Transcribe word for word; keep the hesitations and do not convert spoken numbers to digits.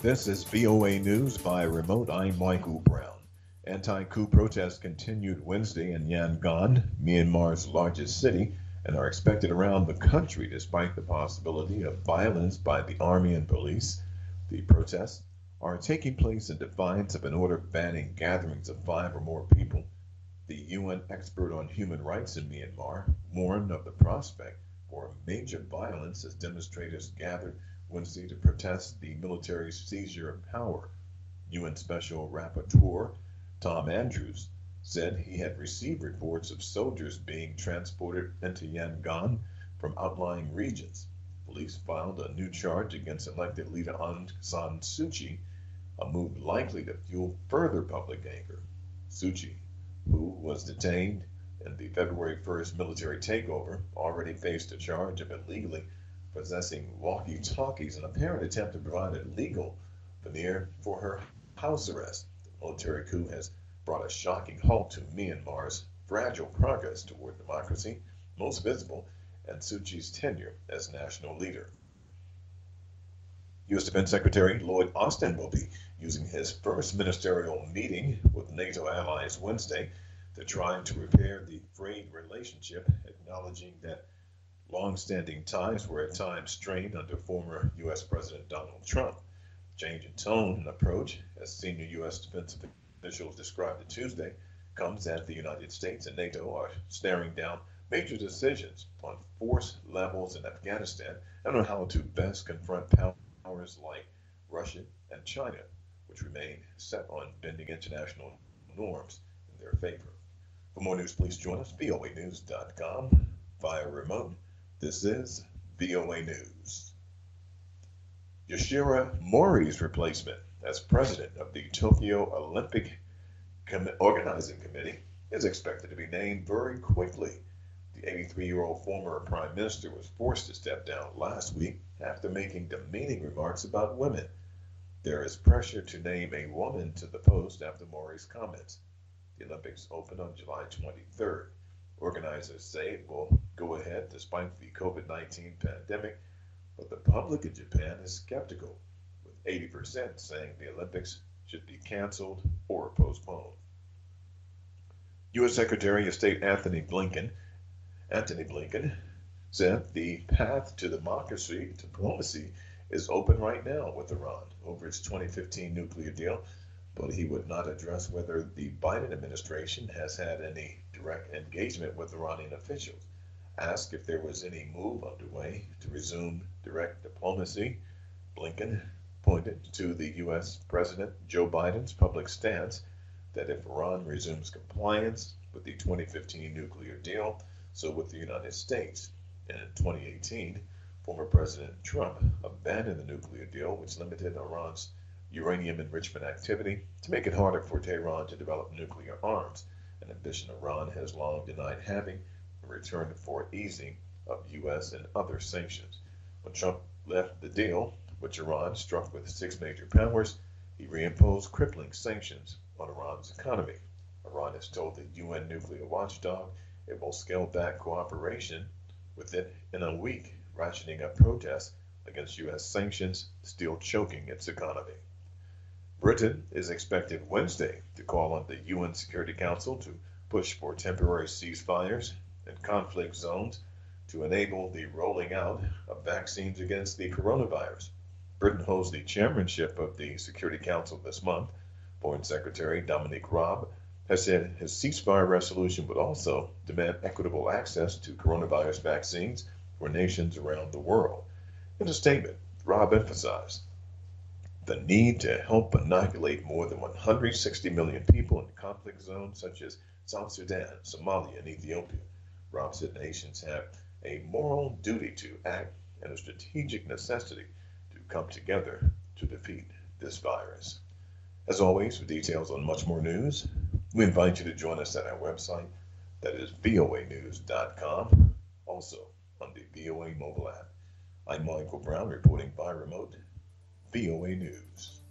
This is V O A News by remote. I'm Michael Brown. Anti-coup protests continued Wednesday in Yangon, Myanmar's largest city, and are expected around the country despite the possibility of violence by the army and police. The protests are taking place in defiance of an order banning gatherings of five or more people. The U N expert on human rights in Myanmar warned of the prospect for major violence as demonstrators gathered Wednesday to protest the military's seizure of power. U N Special Rapporteur Tom Andrews said he had received reports of soldiers being transported into Yangon from outlying regions. Police filed a new charge against elected leader Aung San Suu Kyi, a move likely to fuel further public anger. Suu Kyi, who was detained in the February first military takeover, already faced a charge of illegally possessing walkie-talkies, an apparent attempt to provide a legal veneer for her house arrest. The military coup has brought a shocking halt to Myanmar's fragile progress toward democracy, most visible in Suu Kyi's tenure as national leader. U S Defense Secretary Lloyd Austin will be using his first ministerial meeting with NATO allies Wednesday to try to repair the frayed relationship, acknowledging that long-standing ties were at times strained under former U S President Donald Trump. Change in tone and approach, as senior U S defense officials described it Tuesday, comes as the United States and NATO are staring down major decisions on force levels in Afghanistan and on how to best confront powers like Russia and China, which remain set on bending international norms in their favor. For more news, please join us, V O A news dot com, via remote. This is V O A News. Yoshiro Mori's replacement as president of the Tokyo Olympic Com- Organizing Committee is expected to be named very quickly. The eighty-three-year-old former prime minister was forced to step down last week after making demeaning remarks about women. There is pressure to name a woman to the post after Mori's comments. The Olympics open on July twenty-third. Organizers say it will go ahead despite the COVID nineteen pandemic, but the public in Japan is skeptical, with eighty percent saying the Olympics should be canceled or postponed. U S Secretary of State Anthony Blinken, Anthony Blinken said the path to democracy, diplomacy, is open right now with Iran over its twenty fifteen nuclear deal, but he would not address whether the Biden administration has had any direct engagement with Iranian officials. Asked if there was any move underway to resume direct diplomacy, Blinken pointed to the U S President Joe Biden's public stance that if Iran resumes compliance with the twenty fifteen nuclear deal, so would the United States. And in twenty eighteen, former President Trump abandoned the nuclear deal, which limited Iran's uranium enrichment activity to make it harder for Tehran to develop nuclear arms, an ambition Iran has long denied having in return for easing of U S and other sanctions. When Trump left the deal, which Iran struck with six major powers, he reimposed crippling sanctions on Iran's economy. Iran has told the U N nuclear watchdog it will scale back cooperation with it in a week, ratcheting up protests against U S sanctions, still choking its economy. Britain is expected Wednesday to call on the U N Security Council to push for temporary ceasefires in conflict zones to enable the rolling out of vaccines against the coronavirus. Britain holds the chairmanship of the Security Council this month. Foreign Secretary Dominic Raab has said his ceasefire resolution would also demand equitable access to coronavirus vaccines for nations around the world. In a statement, Raab emphasized the need to help inoculate more than one hundred sixty million people in conflict zones such as South Sudan, Somalia, and Ethiopia. Raab said nations have a moral duty to act and a strategic necessity to come together to defeat this virus. As always, for details on much more news, we invite you to join us at our website, that is V O A news dot com, also on the V O A mobile app. I'm Michael Brown reporting by remote, V O A News.